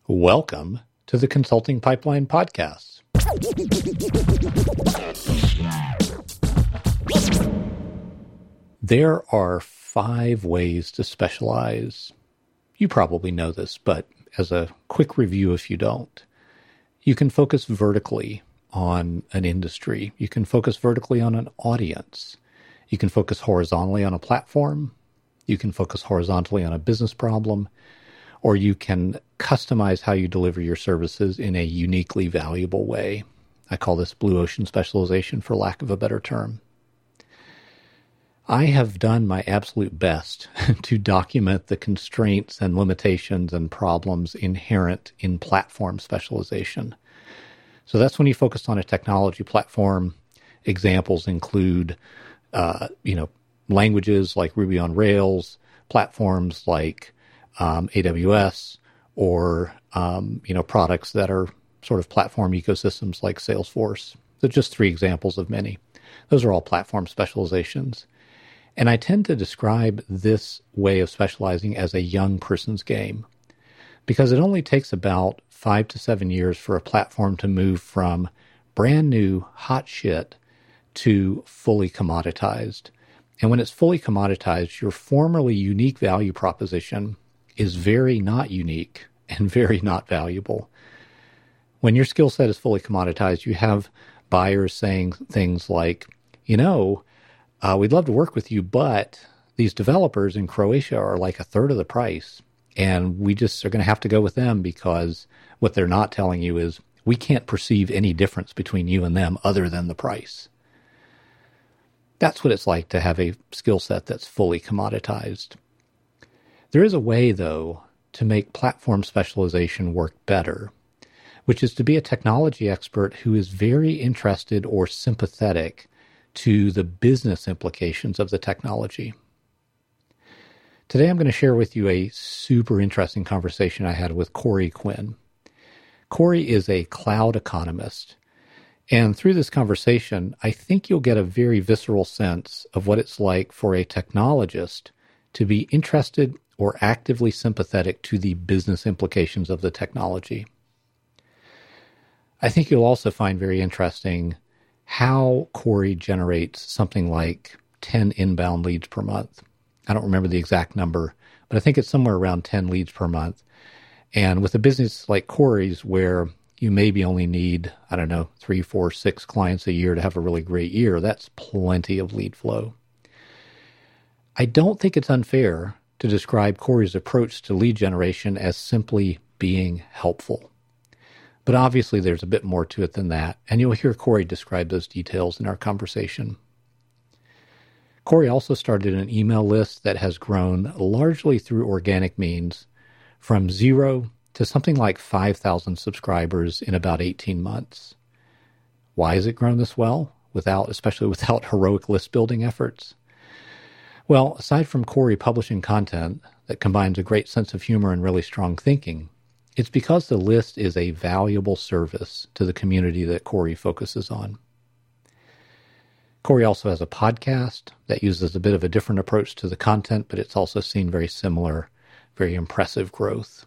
Welcome to the Consulting Pipeline Podcast. There are 5 ways to specialize. You probably know this, but as a quick review if you don't, you can focus vertically on an industry. You can focus vertically on an audience. You can focus horizontally on a platform. You can focus horizontally on a business problem, or you can customize how you deliver your services in a uniquely valuable way. I call this blue ocean specialization for lack of a better term. I have done my absolute best to document the constraints and limitations and problems inherent in platform specialization. So that's when you focus on a technology platform. Examples include, languages like Ruby on Rails, platforms like AWS, or products that are sort of platform ecosystems like Salesforce. So just 3 examples of many. Those are all platform specializations. And I tend to describe this way of specializing as a young person's game, because it only takes about 5 to 7 years for a platform to move from brand new hot shit to fully commoditized. And when it's fully commoditized, your formerly unique value proposition is very not unique and very not valuable. When your skill set is fully commoditized, you have buyers saying things like, we'd love to work with you, but these developers in Croatia are like a third of the price, and we just are going to have to go with them because what they're not telling you is we can't perceive any difference between you and them other than the price. That's what it's like to have a skill set that's fully commoditized. There is a way, though, to make platform specialization work better, which is to be a technology expert who is very interested or sympathetic to the business implications of the technology. Today I'm going to share with you a super interesting conversation I had with Corey Quinn. Corey is a cloud economist. And through this conversation, I think you'll get a very visceral sense of what it's like for a technologist to be interested or actively sympathetic to the business implications of the technology. I think you'll also find very interesting how Corey generates something like 10 inbound leads per month. I don't remember the exact number, but I think it's somewhere around 10 leads per month. And with a business like Corey's, where you maybe only need, 3, 4, 6 clients a year to have a really great year, that's plenty of lead flow. I don't think it's unfair to describe Corey's approach to lead generation as simply being helpful. But obviously there's a bit more to it than that, and you'll hear Corey describe those details in our conversation. Corey also started an email list that has grown largely through organic means from 0 to something like 5,000 subscribers in about 18 months. Why has it grown this well, especially without heroic list building efforts? Well, aside from Corey publishing content that combines a great sense of humor and really strong thinking, it's because the list is a valuable service to the community that Corey focuses on. Corey also has a podcast that uses a bit of a different approach to the content, but it's also seen very similar, very impressive growth.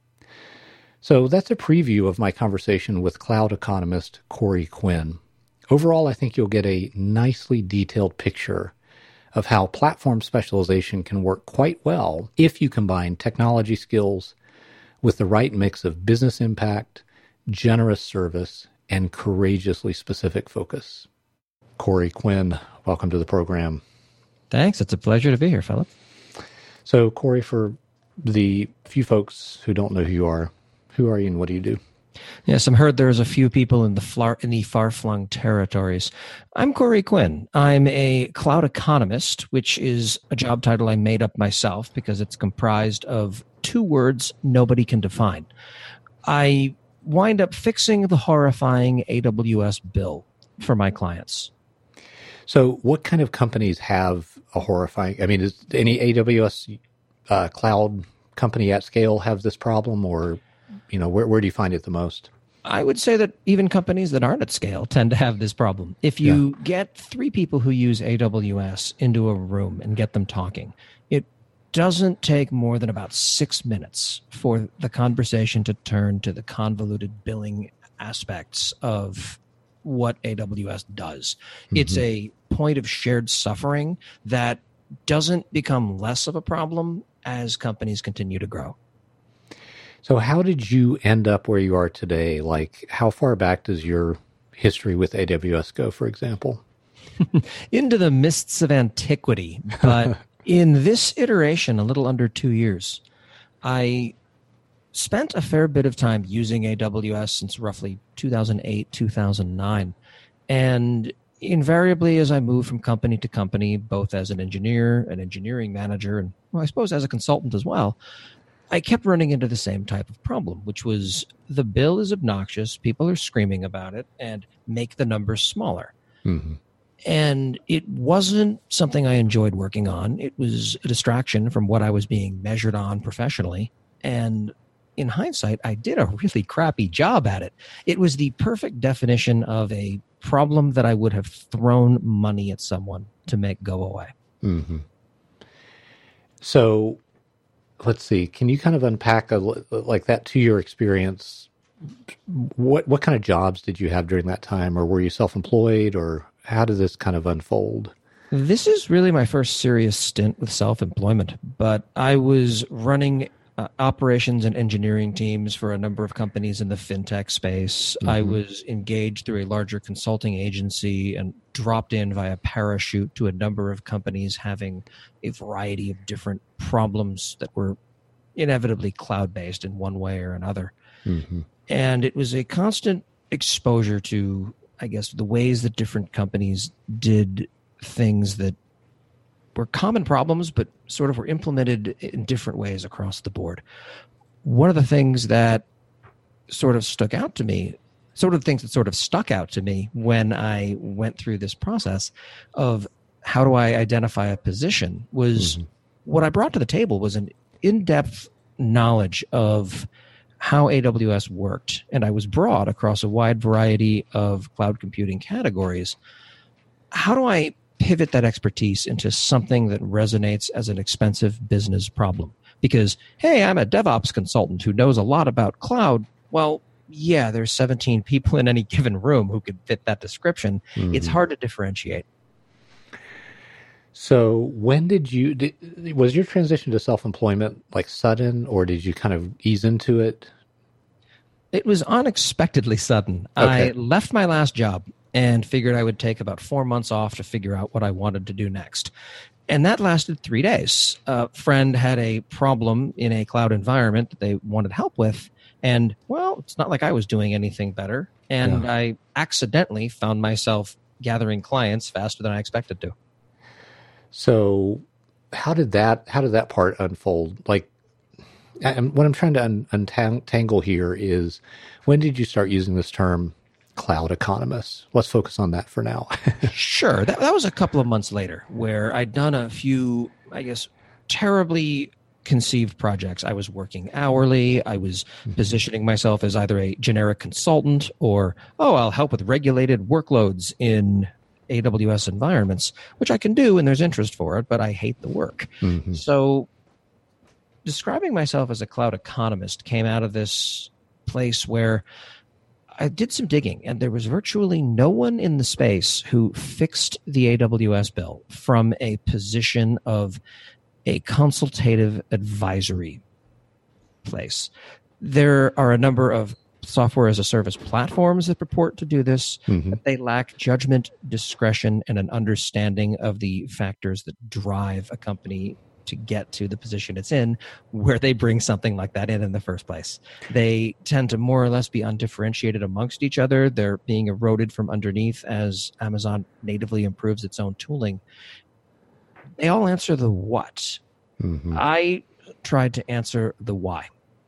So that's a preview of my conversation with cloud economist Corey Quinn. Overall, I think you'll get a nicely detailed picture of how platform specialization can work quite well if you combine technology skills with the right mix of business impact, generous service, and courageously specific focus. Corey Quinn, welcome to the program. Thanks. It's a pleasure to be here, Philip. So, Corey, for the few folks who don't know who you are you and what do you do? Yes, I've heard there's a few people in the far-flung territories. I'm Corey Quinn. I'm a cloud economist, which is a job title I made up myself because it's comprised of 2 words nobody can define. I wind up fixing the horrifying AWS bill for my clients. So what kind of companies have a horrifying, is any AWS cloud company at scale have this problem, or where do you find it the most? I would say that even companies that aren't at scale tend to have this problem. If you get 3 people who use AWS into a room and get them talking, it doesn't take more than about 6 minutes for the conversation to turn to the convoluted billing aspects of what AWS does. Mm-hmm. It's a point of shared suffering that doesn't become less of a problem as companies continue to grow. So how did you end up where you are today? Like, how far back does your history with AWS go, for example? Into the mists of antiquity, but in this iteration, a little under 2 years. I spent a fair bit of time using AWS since roughly 2008, 2009. And invariably, as I moved from company to company, both as an engineer, an engineering manager, and well, I suppose as a consultant as well, I kept running into the same type of problem, which was the bill is obnoxious, people are screaming about it, and make the numbers smaller. Mm-hmm. And it wasn't something I enjoyed working on. It was a distraction from what I was being measured on professionally. And in hindsight, I did a really crappy job at it. It was the perfect definition of a problem that I would have thrown money at someone to make go away. Mm-hmm. So let's see. Can you kind of unpack like that 2-year experience? What kind of jobs did you have during that time, or were you self-employed, or how did this kind of unfold? This is really my first serious stint with self-employment, but I was running operations and engineering teams for a number of companies in the fintech space. Mm-hmm. I was engaged through a larger consulting agency and dropped in via parachute to a number of companies having a variety of different problems that were inevitably cloud-based in one way or another. Mm-hmm. And it was a constant exposure to, I guess, the ways that different companies did things that were common problems, but sort of were implemented in different ways across the board. One of the things that sort of stuck out to me when I went through this process of how do I identify a position was what I brought to the table was an in-depth knowledge of how AWS worked. And I was broad across a wide variety of cloud computing categories. How do I pivot that expertise into something that resonates as an expensive business problem? Because, hey, I'm a DevOps consultant who knows a lot about cloud. Well, yeah, there's 17 people in any given room who could fit that description. Mm-hmm. It's hard to differentiate. So when was your transition to self-employment like sudden, or did you kind of ease into it? It was unexpectedly sudden. Okay. I left my last job and figured I would take about 4 months off to figure out what I wanted to do next. And that lasted 3 days. A friend had a problem in a cloud environment that they wanted help with. And, well, it's not like I was doing anything better. And yeah. I accidentally found myself gathering clients faster than I expected to. So how did that part unfold? Like, what I'm trying to untangle here is, when did you start using this term cloud economist? Let's focus on that for now. Sure. That was a couple of months later, where I'd done a few, I guess, terribly conceived projects. I was working hourly. I was positioning myself as either a generic consultant or, I'll help with regulated workloads in AWS environments, which I can do and there's interest for it, but I hate the work. Mm-hmm. So describing myself as a cloud economist came out of this place where I did some digging, and there was virtually no one in the space who fixed the AWS bill from a position of a consultative advisory place. There are a number of software as a service platforms that purport to do this, but they lack judgment, discretion, and an understanding of the factors that drive a company to get to the position it's in, where they bring something like that in the first place. They tend to more or less be undifferentiated amongst each other. They're being eroded from underneath as Amazon natively improves its own tooling. They all answer the what. I tried to answer the why.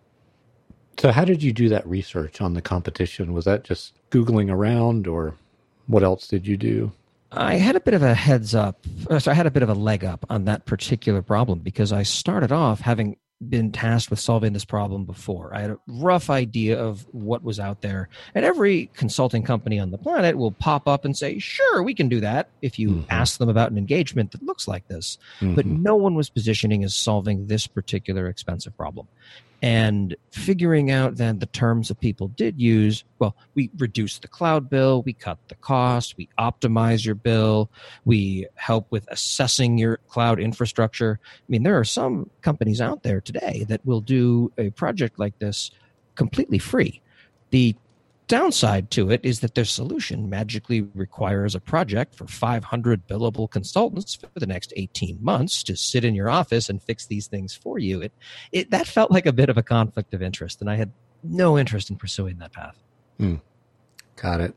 So how did you do that research on the competition? Was that just Googling around, or what else did you do? I had a bit of a heads up. So I had a bit of a leg up on that particular problem because I started off having been tasked with solving this problem before. I had a rough idea of what was out there. And every consulting company on the planet will pop up and say, sure, we can do that if you ask them about an engagement that looks like this. But no one was positioning as solving this particular expensive problem. And figuring out then the terms that people did use, well, we reduce the cloud bill, we cut the cost, we optimize your bill, we help with assessing your cloud infrastructure. I mean, there are some companies out there today that will do a project like this completely free. The downside to it is that their solution magically requires a project for 500 billable consultants for the next 18 months to sit in your office and fix these things for you. That felt like a bit of a conflict of interest, and I had no interest in pursuing that path. Got it.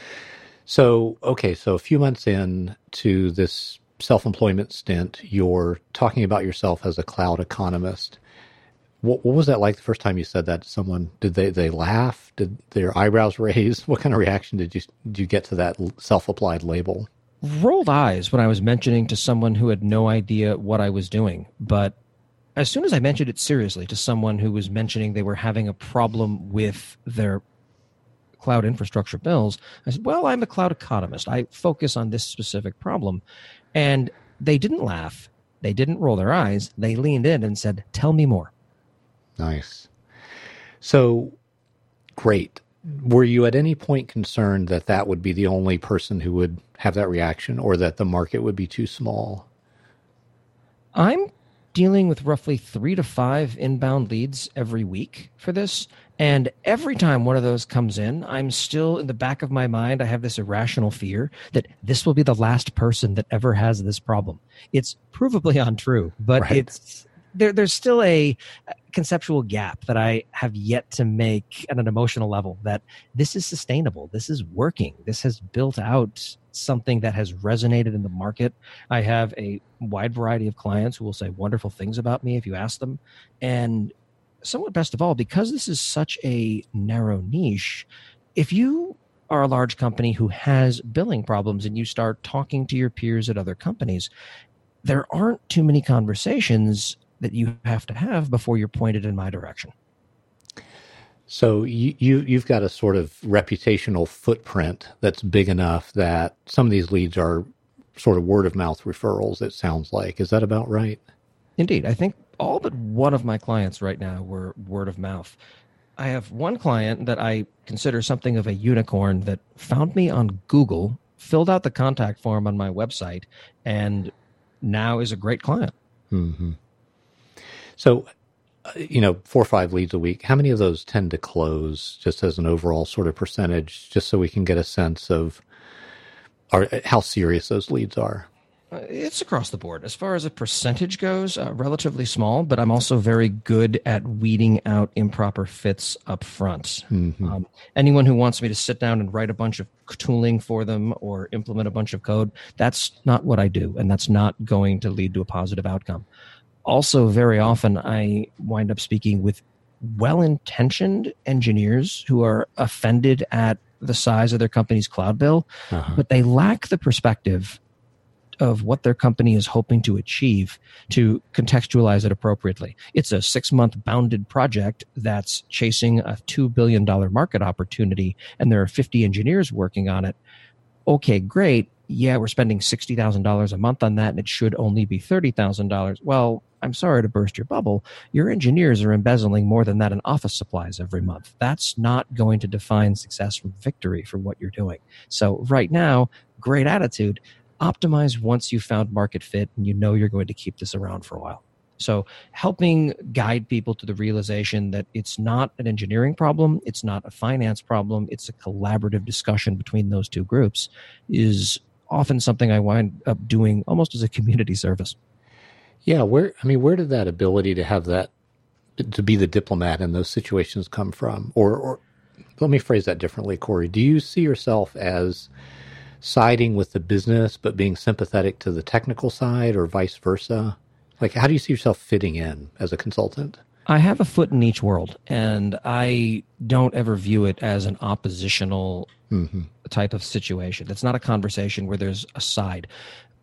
So a few months in to this self-employment stint, you're talking about yourself as a cloud economist. What was that like the first time you said that to someone? Did they laugh? Did their eyebrows raise? What kind of reaction did you get to that self-applied label? Rolled eyes when I was mentioning to someone who had no idea what I was doing. But as soon as I mentioned it seriously to someone who was mentioning they were having a problem with their cloud infrastructure bills, I said, well, I'm a cloud economist. I focus on this specific problem. And they didn't laugh. They didn't roll their eyes. They leaned in and said, tell me more. Nice. So, great. Were you at any point concerned that that would be the only person who would have that reaction, or that the market would be too small? I'm dealing with roughly 3 to 5 inbound leads every week for this. And every time one of those comes in, I'm still in the back of my mind, I have this irrational fear that this will be the last person that ever has this problem. It's provably untrue, but right. There's still a conceptual gap that I have yet to make at an emotional level, that this is sustainable. This is working. This has built out something that has resonated in the market. I have a wide variety of clients who will say wonderful things about me if you ask them. And somewhat best of all, because this is such a narrow niche, if you are a large company who has billing problems and you start talking to your peers at other companies, there aren't too many conversations that you have to have before you're pointed in my direction. So you've got a sort of reputational footprint that's big enough that some of these leads are sort of word of mouth referrals, it sounds like. Is that about right? Indeed. I think all but one of my clients right now were word of mouth. I have one client that I consider something of a unicorn that found me on Google, filled out the contact form on my website, and now is a great client. Mm-hmm. So, 4 or 5 leads a week, how many of those tend to close, just as an overall sort of percentage, just so we can get a sense of how serious those leads are? It's across the board. As far as a percentage goes, relatively small, but I'm also very good at weeding out improper fits up front. Mm-hmm. Anyone who wants me to sit down and write a bunch of tooling for them or implement a bunch of code, that's not what I do, and that's not going to lead to a positive outcome. Also, very often, I wind up speaking with well-intentioned engineers who are offended at the size of their company's cloud bill, but they lack the perspective of what their company is hoping to achieve to contextualize it appropriately. It's a 6-month bounded project that's chasing a $2 billion market opportunity, and there are 50 engineers working on it. Okay, great. Yeah, we're spending $60,000 a month on that, and it should only be $30,000. Well, I'm sorry to burst your bubble. Your engineers are embezzling more than that in office supplies every month. That's not going to define success from victory for what you're doing. So right now, great attitude. Optimize once you've found market fit and you know you're going to keep this around for a while. So helping guide people to the realization that it's not an engineering problem, it's not a finance problem, it's a collaborative discussion between those two groups is often something I wind up doing almost as a community service. Yeah, where did that ability to have that, to be the diplomat in those situations come from? Or let me phrase that differently, Corey. Do you see yourself as siding with the business but being sympathetic to the technical side, or vice versa? Like, how do you see yourself fitting in as a consultant? I have a foot in each world, and I don't ever view it as an oppositional type of situation. It's not a conversation where there's a side.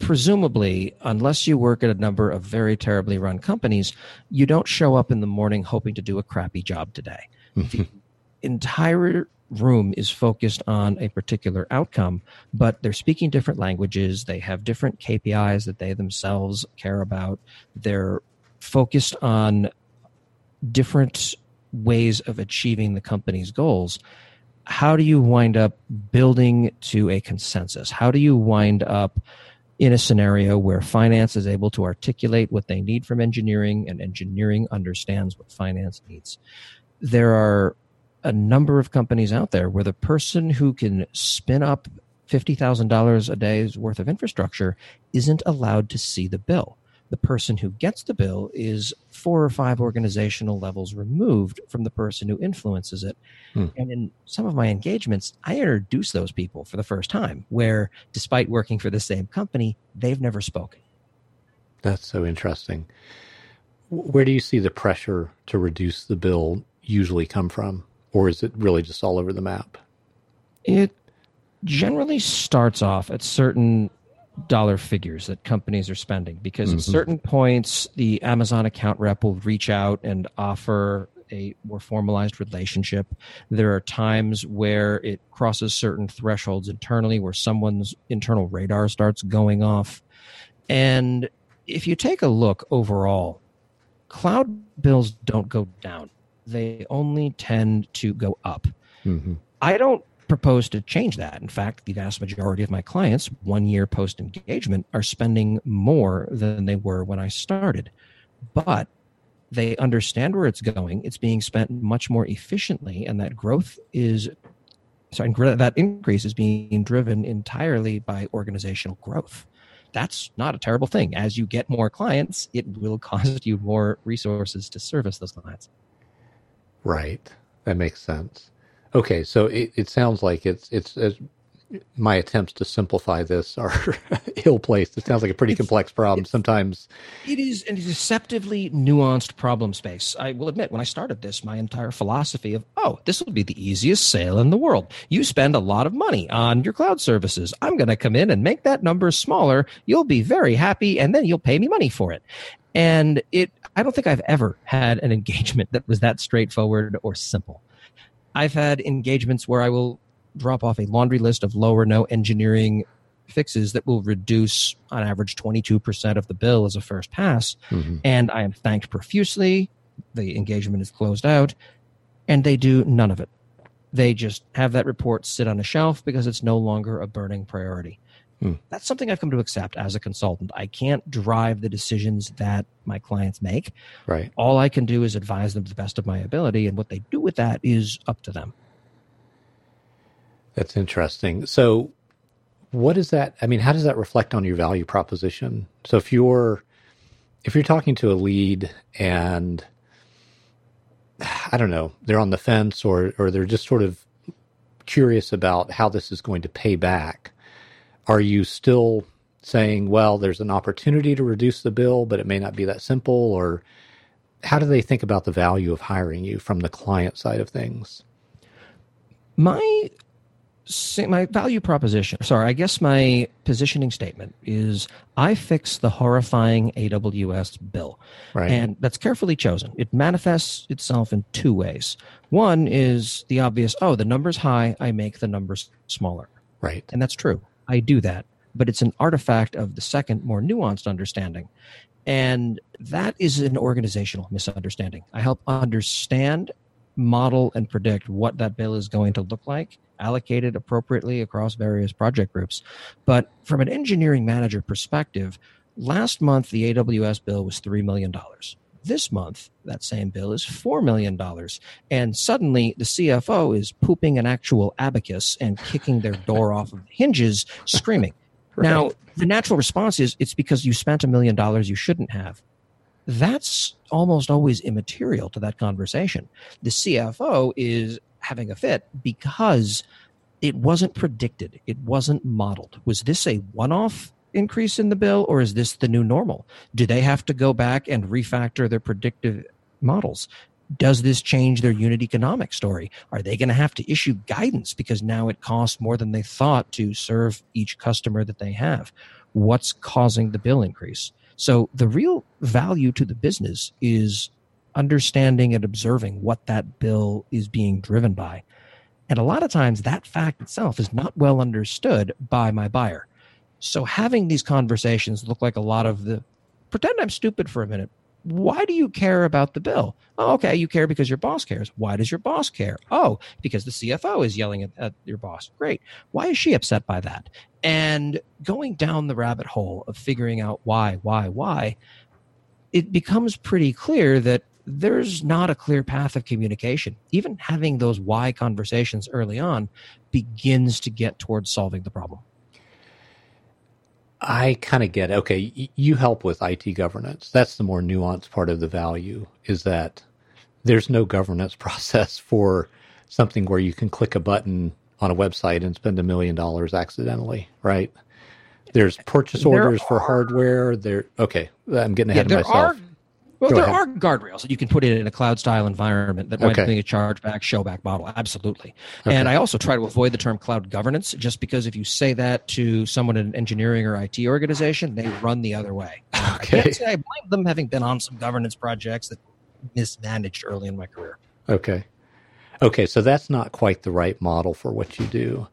presumably, unless you work at a number of very terribly run companies, you don't show up in the morning hoping to do a crappy job today. The entire room is focused on a particular outcome, but they're speaking different languages. They have different KPIs that they themselves care about. They're focused on different ways of achieving the company's goals. How do you wind up building to a consensus? How do you wind up in a scenario where finance is able to articulate what they need from engineering and engineering understands what finance needs? There are a number of companies out there where the person who can spin up $50,000 a day's worth of infrastructure isn't allowed to see the bill. The person who gets the bill is 4 or 5 organizational levels removed from the person who influences it. And in some of my engagements, I introduce those people for the first time, where despite working for the same company, they've never spoken. That's so interesting. Where do you see the pressure to reduce the bill usually come from? Or is it really just all over the map? It generally starts off at certain dollar figures that companies are spending, because at certain points, the Amazon account rep will reach out and offer a more formalized relationship. There are times where it crosses certain thresholds internally where someone's internal radar starts going off. And if you take a look overall, cloud bills don't go down. They only tend to go up. I don't propose to change that. In fact, the vast majority of my clients, 1 year post-engagement, are spending more than they were when I started. But they understand where it's going. It's being spent much more efficiently, and that that increase is being driven entirely by organizational growth. That's not a terrible thing. As you get more clients, it will cost you more resources to service those clients. Right. That makes sense. Okay, so it sounds like it's my attempts to simplify this are ill-placed. It sounds like a pretty complex problem. Sometimes it is a deceptively nuanced problem space. I will admit, when I started this, my entire philosophy of, this will be the easiest sale in the world. You spend a lot of money on your cloud services. I'm going to come in and make that number smaller. You'll be very happy, and then you'll pay me money for it. And I don't think I've ever had an engagement that was that straightforward or simple. I've had engagements where I will drop off a laundry list of low or no engineering fixes that will reduce, on average, 22% of the bill as a first pass. And I am thanked profusely. The engagement is closed out, and they do none of it. They just have that report sit on a shelf because it's no longer a burning priority. That's something I've come to accept as a consultant. I can't drive the decisions that my clients make. Right. All I can do is advise them to the best of my ability, and what they do with that is up to them. That's interesting. So what is that? I mean, how does that reflect on your value proposition? So if you're talking to a lead and, I don't know, they're on the fence or they're just sort of curious about how this is going to pay back, are you still saying, well, there's an opportunity to reduce the bill, but it may not be that simple? Or how do they think about the value of hiring you from the client side of things? My value proposition, my positioning statement is I fix the horrifying AWS bill. Right. And that's carefully chosen. It manifests itself in 2 ways. One is the obvious, the number's high, I make the numbers smaller. Right. And that's true. I do that. But it's an artifact of the second, more nuanced understanding. And that is an organizational misunderstanding. I help understand, model, and predict what that bill is going to look like, allocated appropriately across various project groups. But from an engineering manager perspective, last month the AWS bill was $3 million. This month, that same bill is $4 million. And suddenly the CFO is pooping an actual abacus and kicking their door off of the hinges, screaming. Right. Now, the natural response is it's because you spent $1 million you shouldn't have. That's almost always immaterial to that conversation. The CFO is having a fit because it wasn't predicted. It wasn't modeled. Was this a one-off increase in the bill, or is this the new normal? Do they have to go back and refactor their predictive models? Does this change their unit economic story? Are they going to have to issue guidance because now it costs more than they thought to serve each customer that they have? what's causing the bill increase. So the real value to the business is understanding and observing what that bill is being driven by. And a lot of times that fact itself is not well understood by my buyer. So having these conversations look like a lot of the pretend I'm stupid for a minute. Why do you care about the bill? Oh, okay, you care because your boss cares. Why does your boss care? Oh, because the CFO is yelling at your boss. Great. Why is she upset by that? And going down the rabbit hole of figuring out why, it becomes pretty clear that there's not a clear path of communication. Even having those why conversations early on begins to get towards solving the problem. I kind of get it. Okay, you help with IT governance. That's the more nuanced part of the value, is that there's no governance process for something where you can click a button on a website and spend $1 million accidentally, right? There's purchase orders for hardware. Okay, I'm getting ahead of myself. There are guardrails that you can put in a cloud-style environment that might be a chargeback, showback model. Absolutely. Okay. And I also try to avoid the term cloud governance, just because if you say that to someone in an engineering or IT organization, they run the other way. I can't say I blame them, having been on some governance projects that mismanaged early in my career. Okay, so that's not quite the right model for what you do.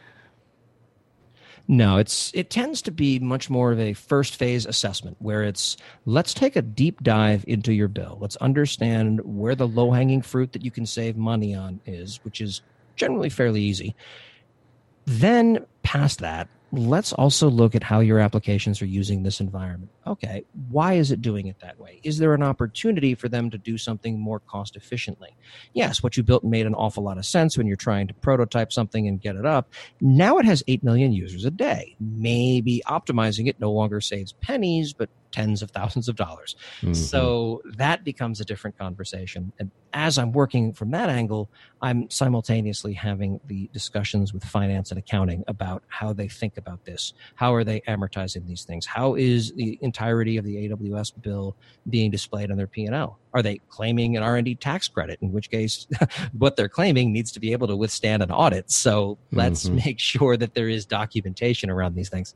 No, it tends to be much more of a first phase assessment where it's, let's take a deep dive into your bill. Let's understand where the low hanging fruit that you can save money on is, which is generally fairly easy. Then past that, let's also look at how your applications are using this environment. Okay, why is it doing it that way? Is there an opportunity for them to do something more cost efficiently? Yes, what you built made an awful lot of sense when you're trying to prototype something and get it up. Now it has 8 million users a day. Maybe optimizing it no longer saves pennies, but tens of thousands of dollars. Mm-hmm. So that becomes a different conversation. And as I'm working from that angle, I'm simultaneously having the discussions with finance and accounting about how they think about this. How are they amortizing these things? How is the entirety of the AWS bill being displayed on their P&L? Are they claiming an R&D tax credit, in which case what they're claiming needs to be able to withstand an audit? So let's make sure that there is documentation around these things.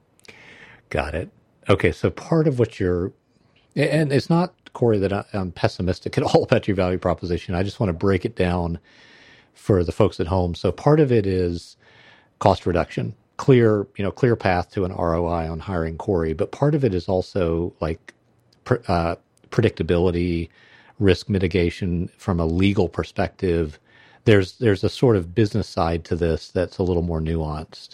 Got it. Okay, so part of what you're, and it's not, Corey, that I'm pessimistic at all about your value proposition. I just want to break it down for the folks at home. So part of it is cost reduction, clear path to an ROI on hiring Corey. But part of it is also like predictability, risk mitigation from a legal perspective. There's a sort of business side to this that's a little more nuanced.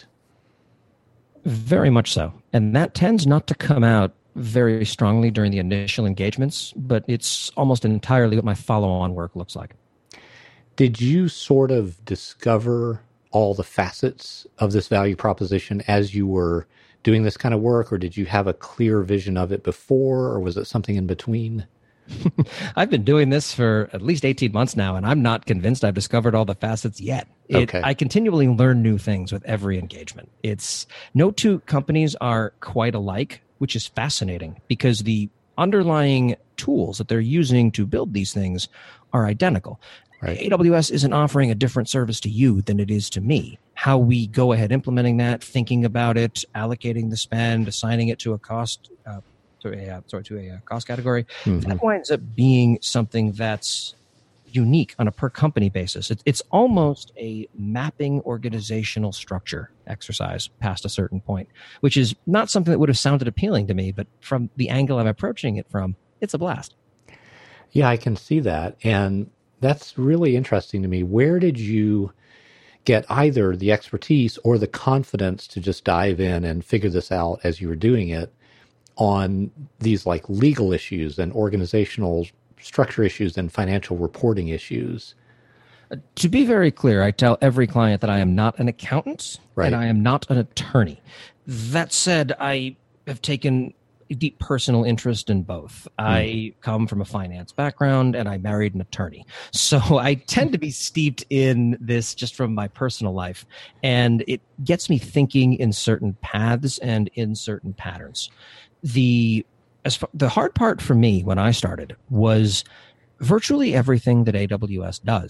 Very much so. And that tends not to come out very strongly during the initial engagements, but it's almost entirely what my follow-on work looks like. Did you sort of discover all the facets of this value proposition as you were doing this kind of work, or did you have a clear vision of it before, or was it something in between? I've been doing this for at least 18 months now, and I'm not convinced I've discovered all the facets yet. I continually learn new things with every engagement. No two companies are quite alike, which is fascinating because the underlying tools that they're using to build these things are identical. Right. AWS isn't offering a different service to you than it is to me. How we go ahead implementing that, thinking about it, allocating the spend, assigning it to a cost to a cost category, that winds up being something that's unique on a per company basis. It's almost a mapping organizational structure exercise past a certain point, which is not something that would have sounded appealing to me, but from the angle I'm approaching it from, it's a blast. Yeah, I can see that. And that's really interesting to me. Where did you get either the expertise or the confidence to just dive in and figure this out as you were doing it on these like legal issues and organizational structure issues and financial reporting issues? To be very clear, I tell every client that I am not an accountant and I am not an attorney. That said, I have taken a deep personal interest in both. I come from a finance background and I married an attorney. So I tend to be steeped in this just from my personal life. And it gets me thinking in certain paths and in certain patterns. The hard part for me when I started was virtually everything that AWS does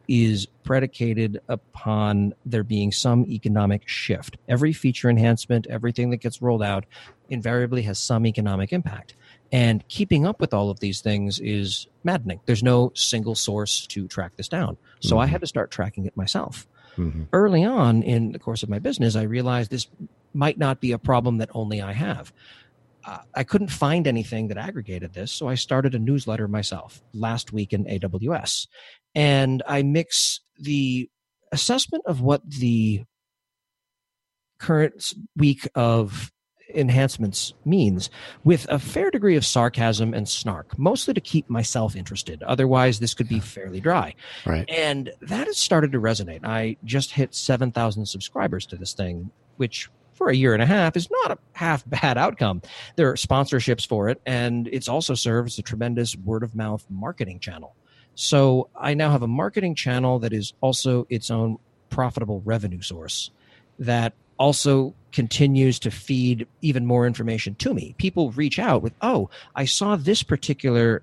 is predicated upon there being some economic shift. Every feature enhancement, everything that gets rolled out, invariably has some economic impact. And keeping up with all of these things is maddening. There's no single source to track this down. So I had to start tracking it myself. Early on in the course of my business, I realized this might not be a problem that only I have. I couldn't find anything that aggregated this, so I started a newsletter myself, Last Week in AWS. And I mix the assessment of what the current week of enhancements means with a fair degree of sarcasm and snark, mostly to keep myself interested. Otherwise, this could be fairly dry. Right. And that has started to resonate. I just hit 7,000 subscribers to this thing, which for a year and a half is not a half bad outcome. There are sponsorships for it, and it's also served as a tremendous word-of-mouth marketing channel. So I now have a marketing channel that is also its own profitable revenue source that also continues to feed even more information to me. People reach out with, oh, I saw this particular,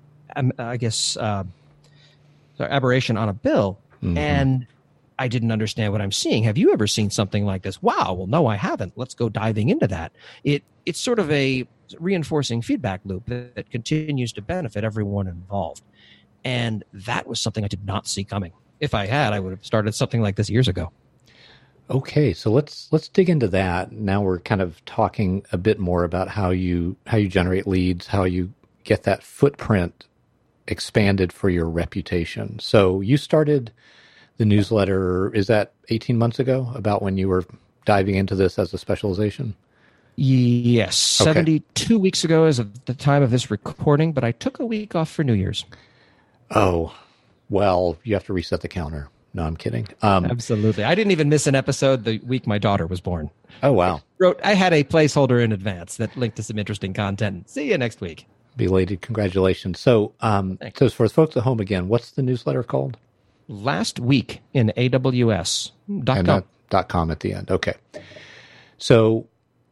aberration on a bill, and I didn't understand what I'm seeing. Have you ever seen something like this? Wow. Well, no, I haven't. Let's go diving into that. It's sort of a reinforcing feedback loop that continues to benefit everyone involved. And that was something I did not see coming. If I had, I would have started something like this years ago. Okay, so let's dig into that. Now we're kind of talking a bit more about how you generate leads, how you get that footprint expanded for your reputation. So you started the newsletter, is that 18 months ago, about when you were diving into this as a specialization? Yes, okay. 72 weeks ago as of the time of this recording, but I took a week off for New Year's. Oh, well, you have to reset the counter. No, I'm kidding. Absolutely. I didn't even miss an episode the week my daughter was born. Oh, wow. I had a placeholder in advance that linked to some interesting content. See you next week. Belated congratulations. So, so for folks at home again, what's the newsletter called? Last Week in AWS.com. .com at the end. Okay. So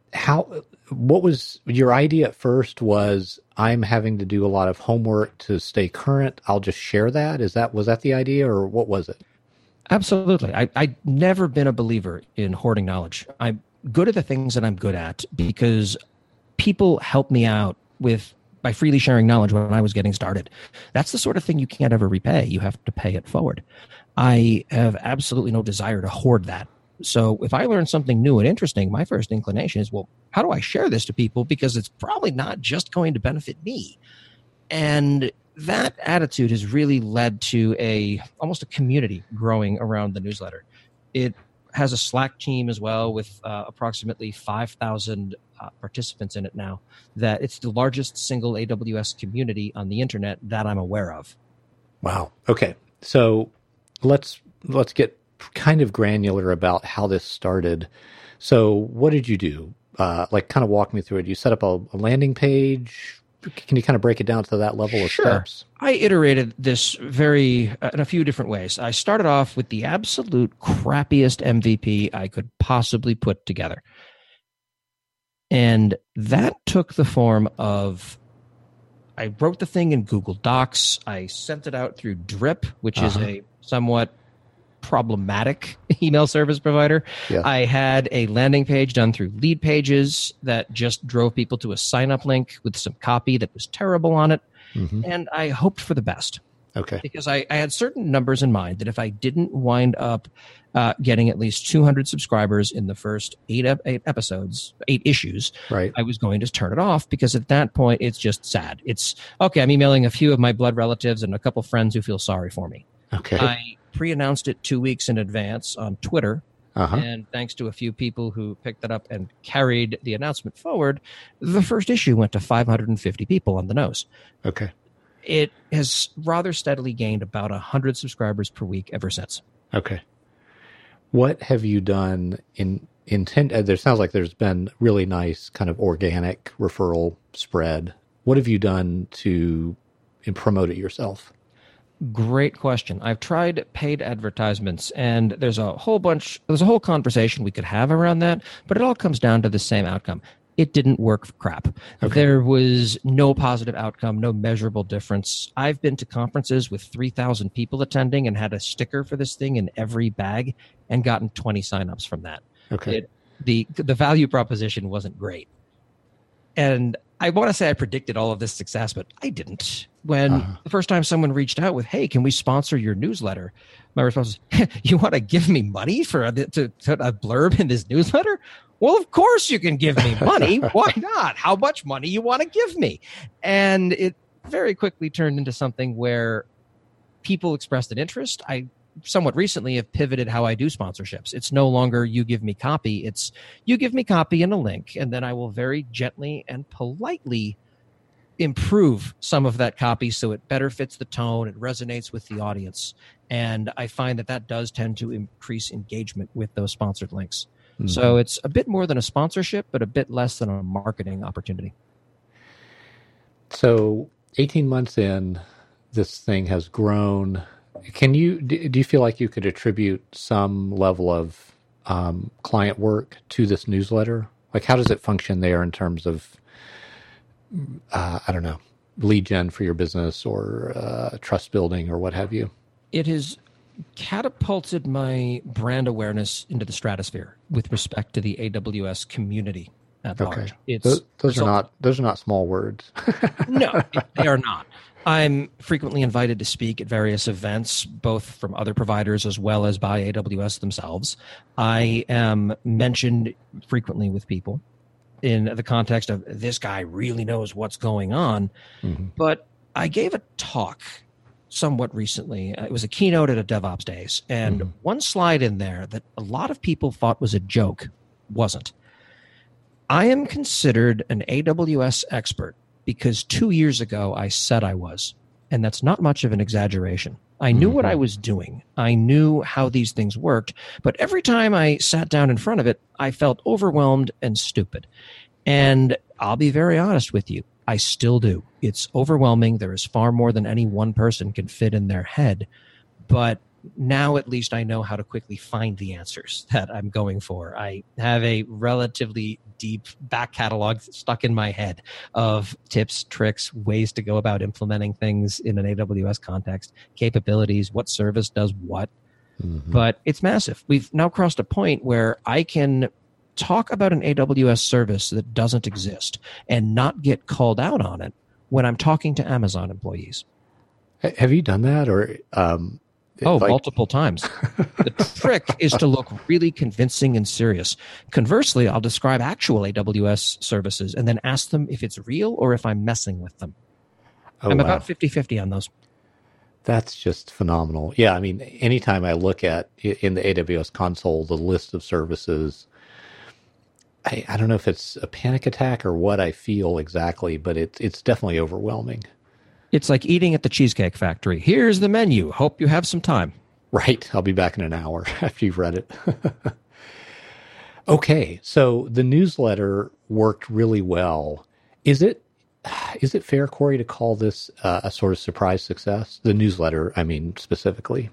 what was your idea at first? Was I'm having to do a lot of homework to stay current. I'll just share that. Was that the idea, or what was it? Absolutely. I've never been a believer in hoarding knowledge. I'm good at the things that I'm good at because people help me out by freely sharing knowledge when I was getting started. That's the sort of thing you can't ever repay. You have to pay it forward. I have absolutely no desire to hoard that. So if I learn something new and interesting, my first inclination is, well, how do I share this to people? Because it's probably not just going to benefit me. And that attitude has really led to almost a community growing around the newsletter. It has a Slack team as well with approximately 5,000 participants in it now. That it's the largest single AWS community on the internet that I'm aware of. Wow. Okay. So let's get kind of granular about how this started. So what did you do? Kind of walk me through it. You set up a landing page. Can you kind of break it down to that level of steps? I iterated this in a few different ways. I started off with the absolute crappiest MVP I could possibly put together. And that took the form of, I wrote the thing in Google Docs. I sent it out through Drip, which is a somewhat problematic email service provider. Yeah. I had a landing page done through Lead Pages that just drove people to a sign-up link with some copy that was terrible on it. And I hoped for the best. Okay. Because I had certain numbers in mind that if I didn't wind up getting at least 200 subscribers in the first eight issues, right, I was going to turn it off, because at that point, it's just sad. It's, okay, I'm emailing a few of my blood relatives and a couple friends who feel sorry for me. Okay. I pre-announced it 2 weeks in advance on Twitter. And thanks to a few people who picked it up and carried the announcement forward, the first issue went to 550 people on the nose. Okay. It has rather steadily gained about 100 subscribers per week ever since. Okay. What have you done there sounds like there's been really nice kind of organic referral spread. What have you done to promote it yourself? Great question. I've tried paid advertisements, and there's a whole conversation we could have around that, but it all comes down to the same outcome. It didn't work for crap. Okay. There was no positive outcome, no measurable difference. I've been to conferences with 3,000 people attending and had a sticker for this thing in every bag and gotten 20 signups from that. Okay. The value proposition wasn't great. And I want to say I predicted all of this success, but I didn't. When the first time someone reached out with, "Hey, can we sponsor your newsletter?" My response was, "You want to give me money for to put a blurb in this newsletter? Well, of course you can give me money. Why not? How much money you want to give me?" And it very quickly turned into something where people expressed an interest. I somewhat recently have pivoted how I do sponsorships. It's no longer you give me copy. It's you give me copy and a link, and then I will very gently and politely improve some of that copy so it better fits the tone, it resonates with the audience. And I find that does tend to increase engagement with those sponsored links. Mm-hmm. So it's a bit more than a sponsorship, but a bit less than a marketing opportunity. So 18 months in, this thing has grown. Do you feel like you could attribute some level of client work to this newsletter? Like, how does it function there in terms of, I don't know, lead gen for your business or trust building or what have you? It has catapulted my brand awareness into the stratosphere with respect to the AWS community at large. Those are not small words. No, they are not. I'm frequently invited to speak at various events, both from other providers as well as by AWS themselves. I am mentioned frequently with people in the context of this guy really knows what's going on. Mm-hmm. But I gave a talk somewhat recently. It was a keynote at a DevOps Days. And one slide in there that a lot of people thought was a joke wasn't. I am considered an AWS expert because 2 years ago I said I was, and that's not much of an exaggeration. I knew what I was doing. I knew how these things worked, but every time I sat down in front of it, I felt overwhelmed and stupid. And I'll be very honest with you, I still do. It's overwhelming. There is far more than any one person can fit in their head, but now at least I know how to quickly find the answers that I'm going for. I have a relatively deep back catalog stuck in my head of tips, tricks, ways to go about implementing things in an AWS context, capabilities, what service does what. Mm-hmm. But it's massive. We've now crossed a point where I can talk about an AWS service that doesn't exist and not get called out on it when I'm talking to Amazon employees. Have you done that? Or multiple times. The trick is to look really convincing and serious. Conversely, I'll describe actual AWS services and then ask them if it's real or if I'm messing with them. I'm about 50-50 on those. That's just phenomenal. Yeah, I mean, anytime I look at in the AWS console, the list of services, I don't know if it's a panic attack or what I feel exactly, but it's definitely overwhelming. It's like eating at the Cheesecake Factory. Here's the menu. Hope you have some time. Right. I'll be back in an hour after you've read it. Okay. So the newsletter worked really well. Is it fair, Corey, to call this a sort of surprise success? The newsletter, I mean, specifically.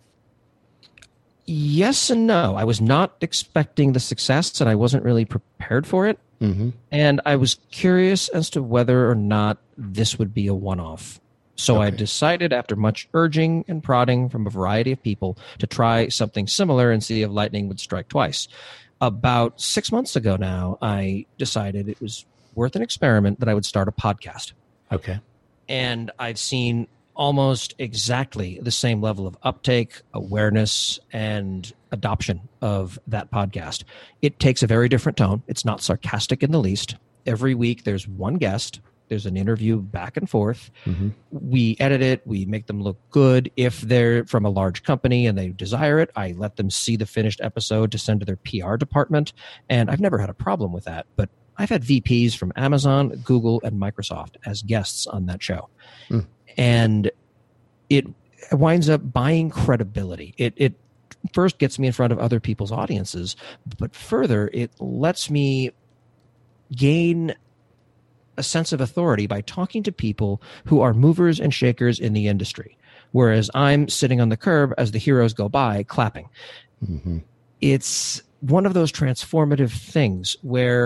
Yes and no. I was not expecting the success, and I wasn't really prepared for it. Mm-hmm. And I was curious as to whether or not this would be a one-off. So okay. I decided, after much urging and prodding from a variety of people, to try something similar and see if lightning would strike twice. About 6 months ago now, I decided it was worth an experiment that I would start a podcast. Okay. And I've seen almost exactly the same level of uptake, awareness, and adoption of that podcast. It takes a very different tone. It's not sarcastic in the least. Every week there's one guest. There's an interview back and forth. Mm-hmm. We edit it. We make them look good. If they're from a large company and they desire it, I let them see the finished episode to send to their PR department. And I've never had a problem with that. But I've had VPs from Amazon, Google, and Microsoft as guests on that show. Mm. And it winds up buying credibility. It first gets me in front of other people's audiences, but further, it lets me gain a sense of authority by talking to people who are movers and shakers in the industry, whereas I'm sitting on the curb as the heroes go by clapping. Mm-hmm. It's one of those transformative things where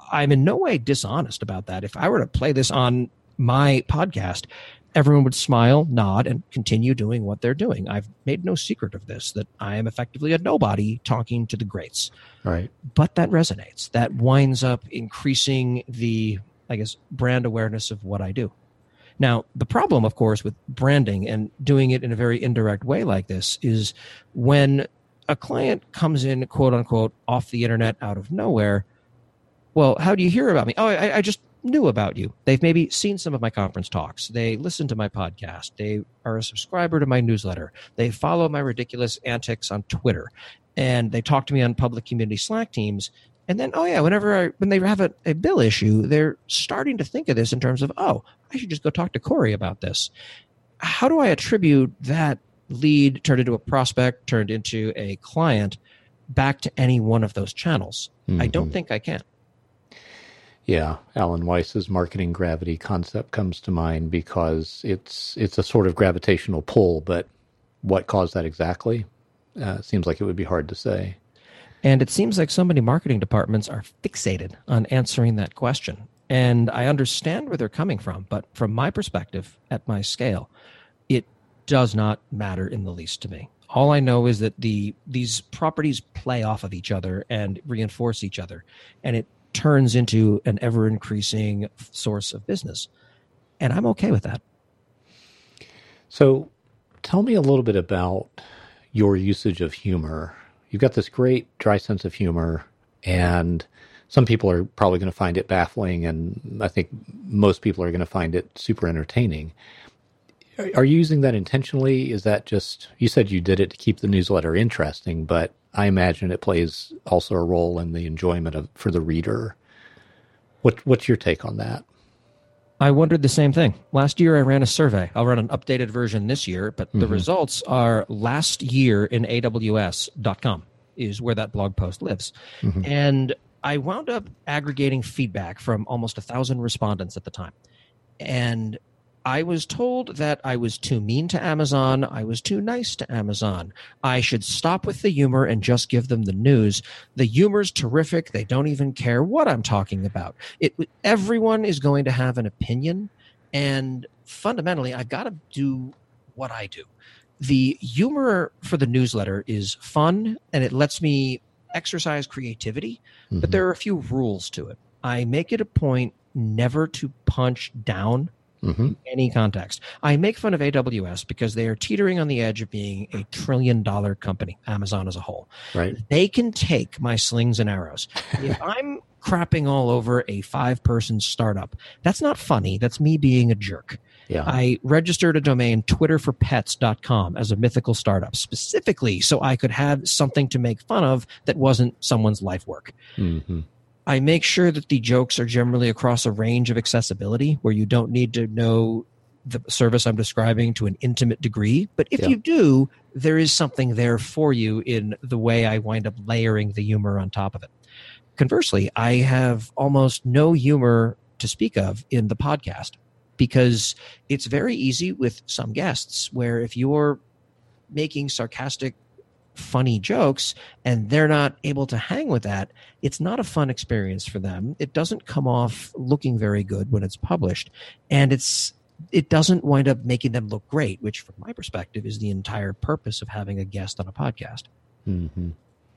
I'm in no way dishonest about that. If I were to play this on my podcast, everyone would smile, nod, and continue doing what they're doing. I've made no secret of this, that I am effectively a nobody talking to the greats. Right. But that resonates. That winds up increasing the, I guess, brand awareness of what I do. Now, the problem, of course, with branding and doing it in a very indirect way like this is when a client comes in, quote unquote, off the internet out of nowhere. Well, how do you hear about me? Oh, I just knew about you. They've maybe seen some of my conference talks. They listen to my podcast. They are a subscriber to my newsletter. They follow my ridiculous antics on Twitter. And they talk to me on public community Slack teams. And then, when they have a bill issue, they're starting to think of this in terms of, oh, I should just go talk to Corey about this. How do I attribute that lead turned into a prospect, turned into a client, back to any one of those channels? Mm-hmm. I don't think I can. Yeah, Alan Weiss's marketing gravity concept comes to mind because it's a sort of gravitational pull, but what caused that exactly? Seems like it would be hard to say. And it seems like so many marketing departments are fixated on answering that question. And I understand where they're coming from, but from my perspective, at my scale, it does not matter in the least to me. All I know is that these properties play off of each other and reinforce each other, and it turns into an ever-increasing source of business. And I'm okay with that. So tell me a little bit about your usage of humor. You've got this great dry sense of humor, and some people are probably going to find it baffling, and I think most people are going to find it super entertaining. Are you using that intentionally? Is that just, you said you did it to keep the newsletter interesting, but I imagine it plays also a role in the enjoyment for the reader. What's your take on that? I wondered the same thing. Last year, I ran a survey. I'll run an updated version this year, but the results are last year in AWS.com is where that blog post lives. Mm-hmm. And I wound up aggregating feedback from almost 1,000 respondents at the time. And I was told that I was too mean to Amazon. I was too nice to Amazon. I should stop with the humor and just give them the news. The humor's terrific. They don't even care what I'm talking about. Everyone is going to have an opinion. And fundamentally, I've got to do what I do. The humor for the newsletter is fun, and it lets me exercise creativity. Mm-hmm. But there are a few rules to it. I make it a point never to punch down in any context. I make fun of AWS because they are teetering on the edge of being a $1 trillion company, Amazon as a whole. Right. They can take my slings and arrows. If I'm crapping all over a 5-person startup, that's not funny. That's me being a jerk. Yeah. I registered a domain, twitterforpets.com, as a mythical startup, specifically so I could have something to make fun of that wasn't someone's life work. Mm-hmm. I make sure that the jokes are generally across a range of accessibility where you don't need to know the service I'm describing to an intimate degree. But if you do, there is something there for you in the way I wind up layering the humor on top of it. Conversely, I have almost no humor to speak of in the podcast because it's very easy with some guests where if you're making sarcastic, funny jokes and they're not able to hang with that, it's not a fun experience for them. It doesn't come off looking very good when it's published, and it doesn't wind up making them look great, which from my perspective is the entire purpose of having a guest on a podcast. Mm-hmm.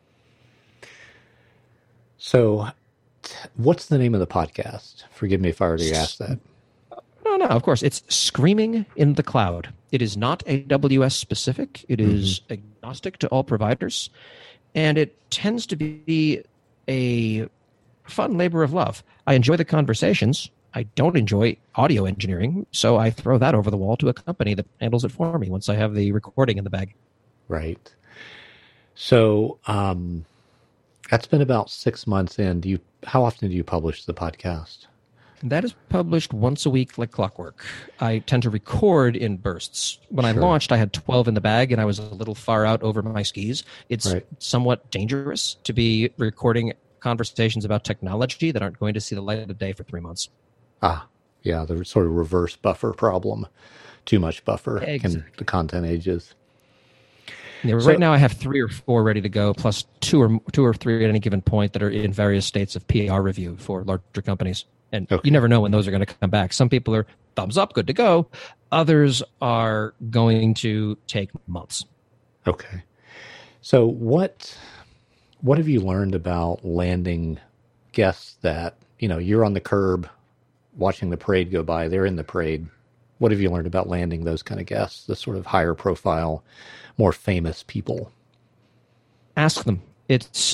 So what's the name of the podcast? Forgive me if I already asked that. No, of course. It's Screaming in the Cloud. It is not AWS specific. It is agnostic to all providers. And it tends to be a fun labor of love. I enjoy the conversations. I don't enjoy audio engineering, so I throw that over the wall to a company that handles it for me once I have the recording in the bag. Right. So that's been about 6 months in. How often do you publish the podcast? That is published once a week like clockwork. I tend to record in bursts. When I launched, I had 12 in the bag, and I was a little far out over my skis. It's somewhat dangerous to be recording conversations about technology that aren't going to see the light of the day for 3 months. Ah, yeah, the sort of reverse buffer problem. Too much buffer, the content ages. Yeah, right now I have 3 or 4 ready to go, plus two or three at any given point that are in various states of PR review for larger companies. And Okay. you never know when those are going to come back. Some people are thumbs up, good to go. Others are going to take months. Okay. So what have you learned about landing guests that, you're on the curb watching the parade go by, they're in the parade. What have you learned about landing those kind of guests, the sort of higher profile, more famous people? Ask them. It's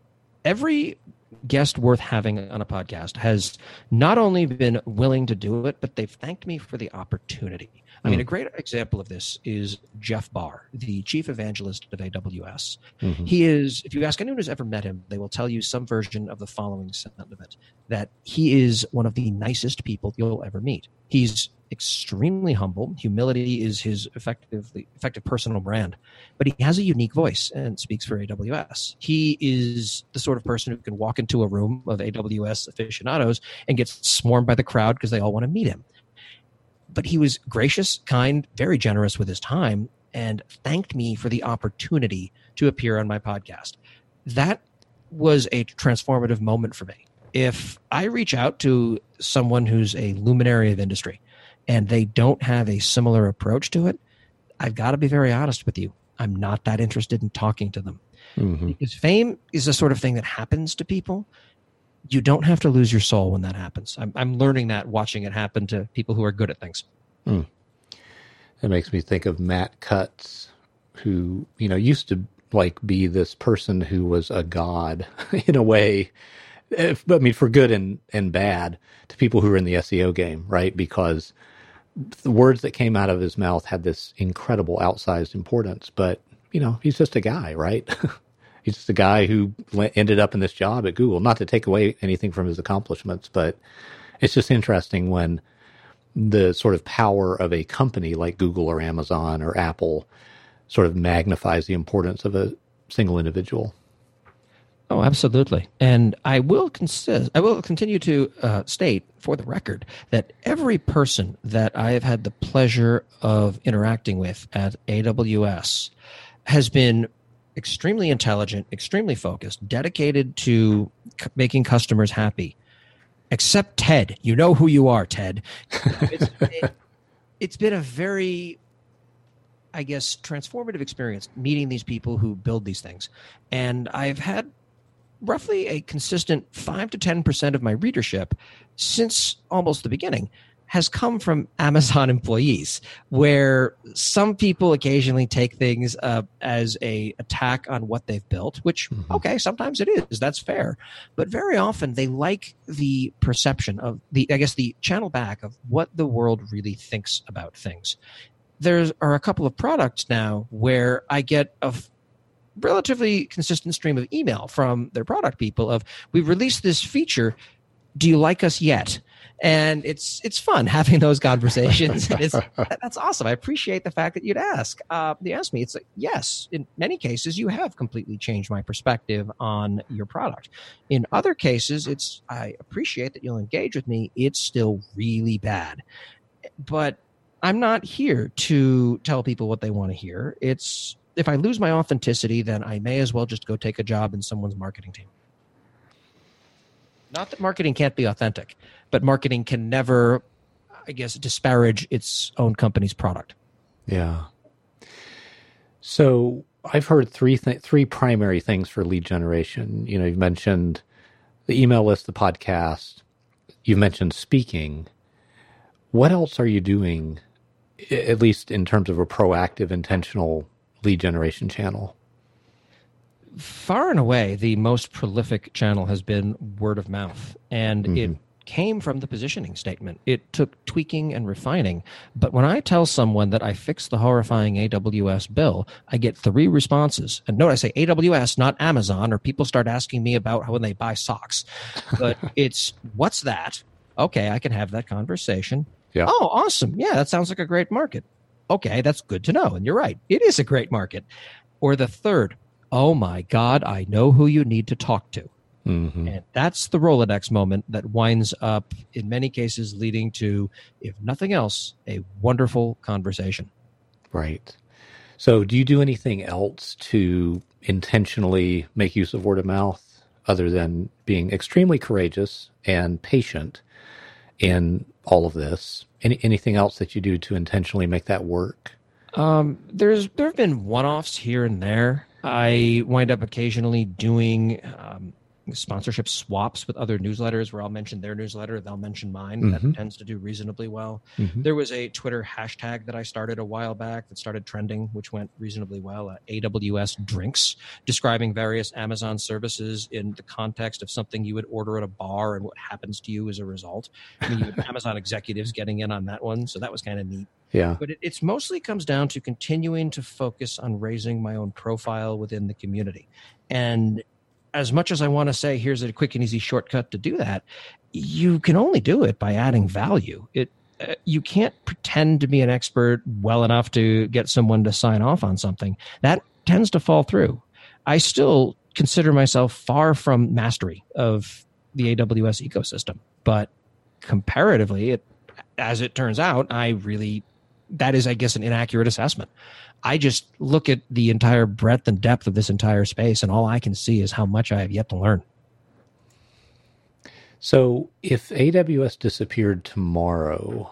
every guest worth having on a podcast has not only been willing to do it, but they've thanked me for the opportunity. I mean, a great example of this is Jeff Barr, the chief evangelist of AWS. Mm-hmm. He is, if you ask anyone who's ever met him, they will tell you some version of the following sentiment, that he is one of the nicest people you'll ever meet. He's extremely humble. Humility is his effective personal brand, but he has a unique voice and speaks for AWS. He is the sort of person who can walk into a room of AWS aficionados and gets swarmed by the crowd because they all want to meet him. But he was gracious, kind, very generous with his time, and thanked me for the opportunity to appear on my podcast. That was a transformative moment for me. If I reach out to someone who's a luminary of industry and they don't have a similar approach to it, I've got to be very honest with you. I'm not that interested in talking to them. Mm-hmm. Because fame is the sort of thing that happens to people. You don't have to lose your soul when that happens. I'm learning that watching it happen to people who are good at things. Mm. That makes me think of Matt Cutts, who, used to be this person who was a god in a way. For good and bad to people who are in the SEO game, right? Because the words that came out of his mouth had this incredible outsized importance, but, he's just a guy, right? He's just a guy who ended up in this job at Google. Not to take away anything from his accomplishments, but it's just interesting when the sort of power of a company like Google or Amazon or Apple sort of magnifies the importance of a single individual. Oh, absolutely. And I will continue to state for the record that every person that I have had the pleasure of interacting with at AWS has been extremely intelligent, extremely focused, dedicated to making customers happy, except Ted. You know who you are, Ted. It's been a very, I guess, transformative experience meeting these people who build these things. And I've had roughly a consistent 5 to 10% of my readership since almost the beginning has come from Amazon employees, where some people occasionally take things as a attack on what they've built, which, okay, sometimes it is. That's fair. But very often they like the perception of the channel back of what the world really thinks about things. There are a couple of products now where I get a relatively consistent stream of email from their product people of, we've released this feature. Do you like us yet? And it's fun having those conversations. That's awesome. I appreciate the fact that you'd ask. You asked me. It's like, yes, in many cases, you have completely changed my perspective on your product. In other cases, I appreciate that you'll engage with me. It's still really bad. But I'm not here to tell people what they want to hear. If I lose my authenticity, then I may as well just go take a job in someone's marketing team. Not that marketing can't be authentic, but marketing can never, I guess, disparage its own company's product. Yeah. So I've heard three primary things for lead generation. You've mentioned the email list, the podcast. You've mentioned speaking. What else are you doing, at least in terms of a proactive, intentional lead generation channel? Far and away, the most prolific channel has been word of mouth, and it came from the positioning statement. It took tweaking and refining, but when I tell someone that I fixed the horrifying AWS bill, I get 3 responses. And note I say AWS, not Amazon, or people start asking me about how when they buy socks. But it's, what's that? Okay, I can have that conversation. Yeah. Oh, awesome. Yeah, that sounds like a great market. Okay, that's good to know. And you're right. It is a great market. Or the third, oh my God, I know who you need to talk to. Mm-hmm. And that's the Rolodex moment that winds up, in many cases, leading to, if nothing else, a wonderful conversation. Right. So do you do anything else to intentionally make use of word of mouth other than being extremely courageous and patient in all of this? Anything else that you do to intentionally make that work? There have been one-offs here and there. I wind up occasionally doing sponsorship swaps with other newsletters where I'll mention their newsletter, they'll mention mine. That tends to do reasonably well. There was a Twitter hashtag that I started a while back that started trending, which went reasonably well, AWS Drinks, describing various Amazon services in the context of something you would order at a bar and what happens to you as a result. I mean, you had Amazon executives getting in on that one, so that was kind of neat. Yeah. But it's mostly comes down to continuing to focus on raising my own profile within the community. And as much as I want to say, here's a quick and easy shortcut to do that, you can only do it by adding value. You can't pretend to be an expert well enough to get someone to sign off on something. That tends to fall through. I still consider myself far from mastery of the AWS ecosystem, but comparatively, as it turns out, that is, I guess, an inaccurate assessment. I just look at the entire breadth and depth of this entire space, and all I can see is how much I have yet to learn. So if AWS disappeared tomorrow,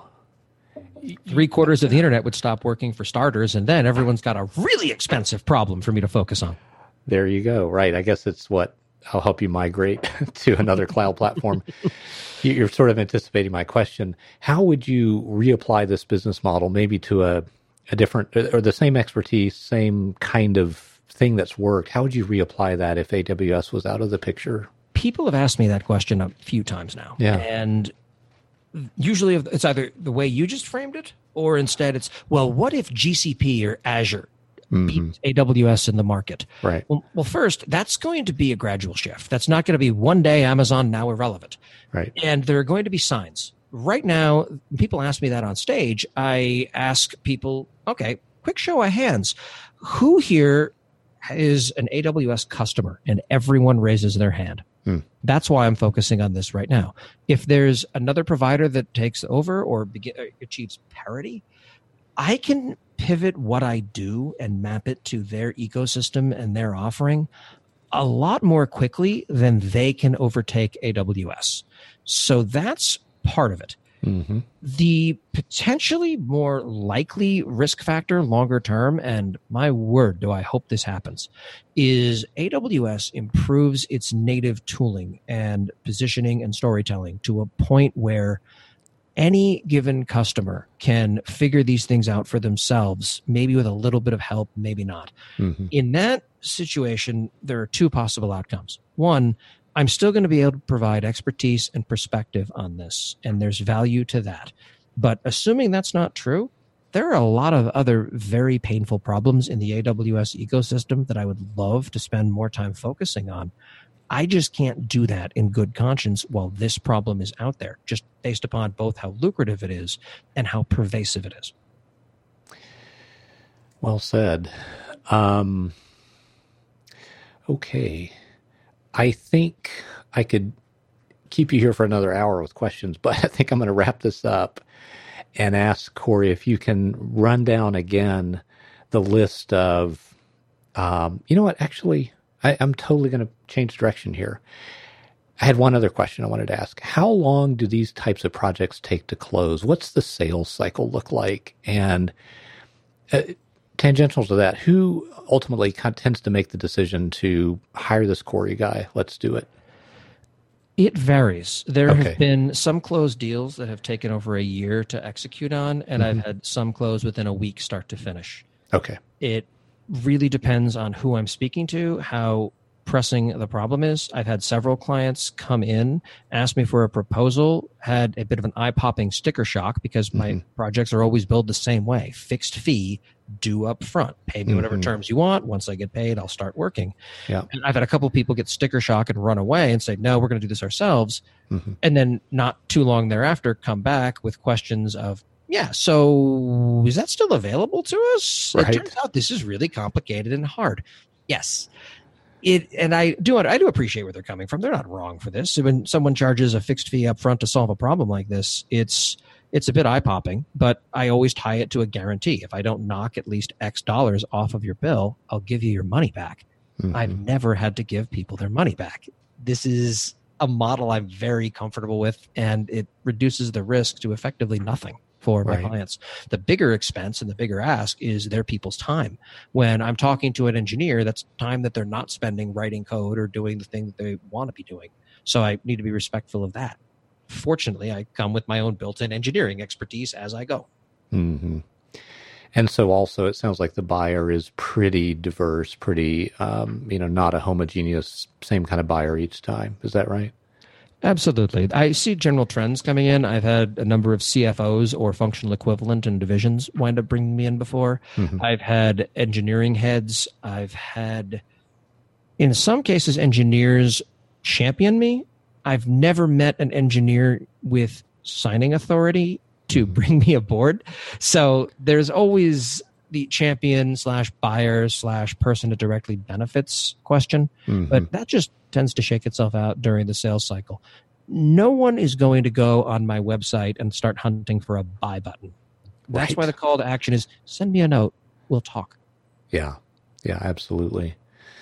3/4 of the internet would stop working for starters, and then everyone's got a really expensive problem for me to focus on. There you go. Right. I guess it's I'll help you migrate to another cloud platform. You're sort of anticipating my question. How would you reapply this business model maybe to a different or the same expertise, same kind of thing that's worked? How would you reapply that if AWS was out of the picture? People have asked me that question a few times now. Yeah. And usually it's either the way you just framed it, or instead it's, well, what if GCP or Azure beat AWS in the market? Right. Well, first, that's going to be a gradual shift. That's not going to be one day Amazon now irrelevant. Right. And there are going to be signs. Right now, people ask me that on stage. I ask people, okay, quick show of hands. Who here is an AWS customer? And everyone raises their hand. That's why I'm focusing on this right now. If there's another provider that takes over or achieves parity, I can pivot what I do and map it to their ecosystem and their offering a lot more quickly than they can overtake AWS. So that's part of it. The potentially more likely risk factor longer term, and my word, do I hope this happens, is AWS improves its native tooling and positioning and storytelling to a point where any given customer can figure these things out for themselves, maybe with a little bit of help, maybe not. In that situation, there are two possible outcomes. One, I'm still going to be able to provide expertise and perspective on this, and there's value to that. But assuming that's not true, there are a lot of other very painful problems in the AWS ecosystem that I would love to spend more time focusing on. I just can't do that in good conscience while this problem is out there, just based upon both how lucrative it is and how pervasive it is. Well said. Okay. I think I could keep you here for another hour with questions, but I think I'm going to wrap this up and ask Corey if you can run down again the list of, you know what, actually, I'm totally going to change direction here. I had one other question I wanted to ask. How long do these types of projects take to close? What's the sales cycle look like? And tangential to that, who ultimately tends to make the decision to hire this Corey guy? Let's do it. It varies. There have been some closed deals that have taken over a year to execute on, and I've had some close within a week start to finish. Okay. It really depends on who I'm speaking to, how pressing the problem is. I've had several clients come in, ask me for a proposal, had a bit of an eye-popping sticker shock because my projects are always billed the same way. Fixed fee, due up front. Pay me whatever terms you want. Once I get paid, I'll start working. Yeah. And I've had a couple of people get sticker shock and run away and say, no, we're going to do this ourselves. And then not too long thereafter, come back with questions of, yeah, so is that still available to us? Right. It turns out this is really complicated and hard. Yes. And I do appreciate where they're coming from. They're not wrong for this. When someone charges a fixed fee up front to solve a problem like this, it's It's a bit eye-popping, but I always tie it to a guarantee. If I don't knock at least X dollars off of your bill, I'll give you your money back. Mm-hmm. I've never had to give people their money back. This is a model I'm very comfortable with, and it reduces the risk to effectively nothing for my clients. The bigger expense and the bigger ask is their people's time. When I'm talking to an engineer, that's time that they're not spending writing code or doing the thing that they want to be doing. So I need to be respectful of that. Fortunately, I come with my own built-in engineering expertise as I go. Mm-hmm. And so also it sounds like the buyer is pretty diverse, pretty, not a homogeneous, same kind of buyer each time. Is that right? Absolutely. I see general trends coming in. I've had a number of CFOs or functional equivalent and divisions wind up bringing me in before. Mm-hmm. I've had engineering heads. I've had, in some cases, engineers champion me. I've never met an engineer with signing authority to bring me aboard. So there's always the champion / buyer / person it directly benefits question. Mm-hmm. But that just tends to shake itself out during the sales cycle. No one is going to go on my website and start hunting for a buy button. That's why the call to action is send me a note. We'll talk. Yeah, absolutely.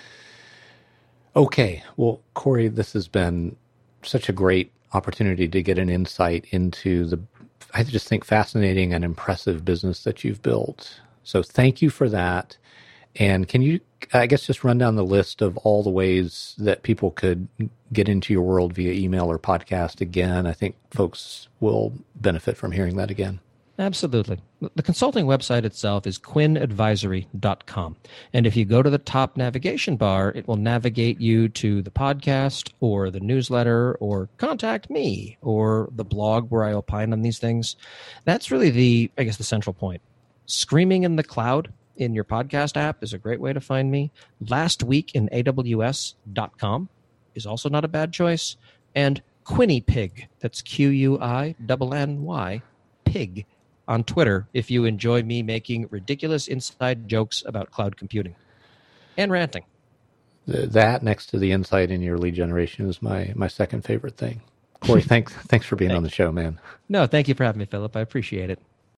Okay. Well, Corey, this has been such a great opportunity to get an insight into I just think, fascinating and impressive business that you've built. So thank you for that. And can you, I guess, just run down the list of all the ways that people could get into your world via email or podcast again? I think folks will benefit from hearing that again. Absolutely. The consulting website itself is quinadvisory.com. And if you go to the top navigation bar, it will navigate you to the podcast or the newsletter or contact me or the blog where I opine on these things. That's really the central point. Screaming in the Cloud in your podcast app is a great way to find me. Last Week in AWS.com is also not a bad choice. And QuinnyPig, that's QUINNY, pig, on Twitter if you enjoy me making ridiculous inside jokes about cloud computing and ranting. That next to the insight in your lead generation is my second favorite thing. Corey, thanks for being on the show, man. No, thank you for having me, Philip. I appreciate it.